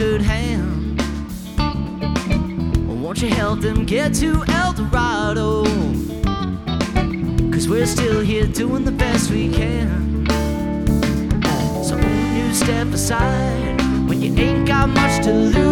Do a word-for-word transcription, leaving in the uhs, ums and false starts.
good hand. Won't you help them get to El Dorado? Cause we're still here doing the best we can. So won't you step aside when you ain't got much to lose?